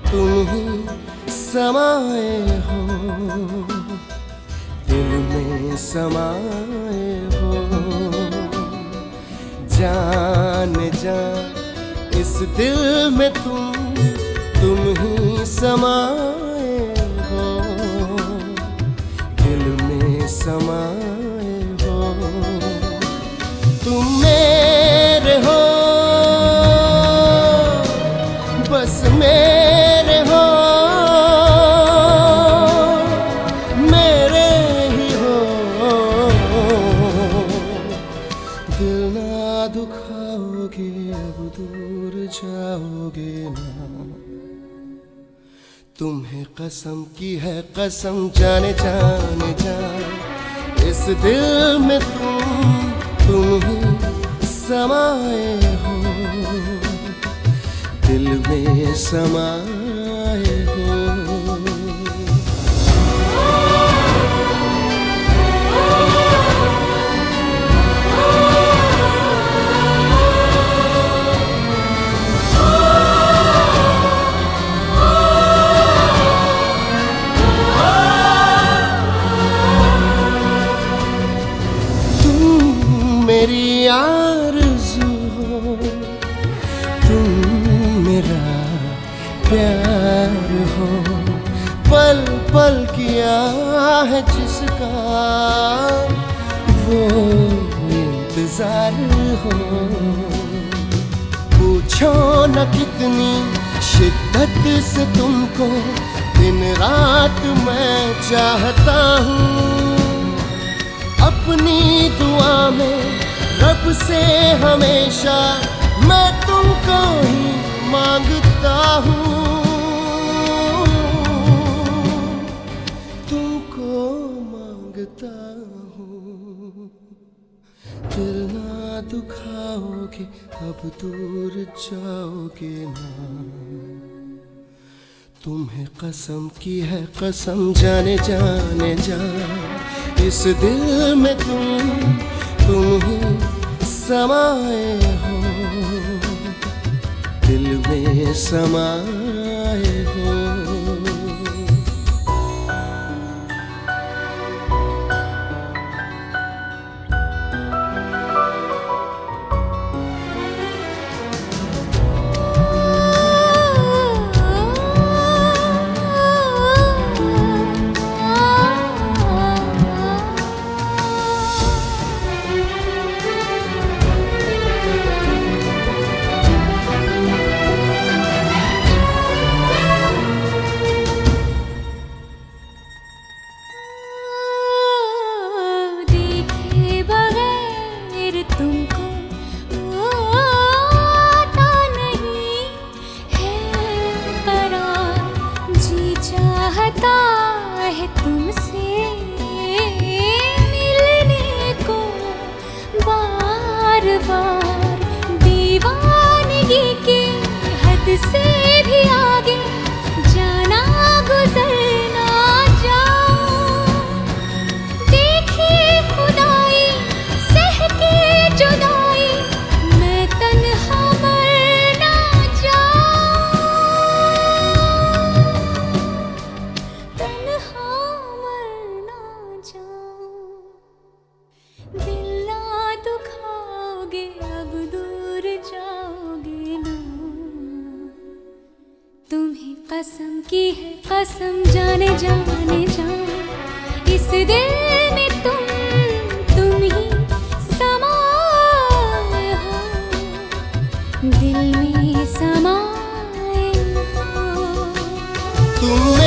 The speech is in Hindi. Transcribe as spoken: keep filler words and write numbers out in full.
तुम ही समाए हो, दिल में समाए हो। जान जान इस दिल में तुम तुम ही समाए हो, दिल में समाए हो। तुम मेरे हो, बस मेरे हो, मेरे ही हो। दिल ना दुखाओगे, अब दूर जाओगे ना। तुम्हें कसम की है कसम, जाने जाने जान इस दिल में तुम तुम ही समाए हो, दिल में समाए हो। मेरी आरज़ू हो, तुम मेरा प्यार हो, पल पल किया है जिसका वो इंतजार हो। पूछो न कितनी शिद्दत से तुमको दिन रात मैं चाहता हूँ। अपनी दुआ में रब से हमेशा मैं तुमको ही मांगता हूँ, तुमको मांगता हूँ। दिल ना दुखाओगे, अब दूर जाओगे ना। तुम्हें कसम की है कसम, जाने जाने जा इस दिल में तुम तुम ही समाए हो, दिल में समाए हो। तुमसे मिलने को बार बार, दीवानगी की हद से भी आगे जाना गुजरना जाऊं। देखी खुदाई सह के जुदाई, मैं तन्हा मर ना जाऊं, तन्हा दिल ना दुखाओगे, अब दूर जाओगे ना। तुम्हें कसम की है कसम, जाने जाने जा इस दिल में तुम तुम ही समाए हो, दिल में समाए हो। तुम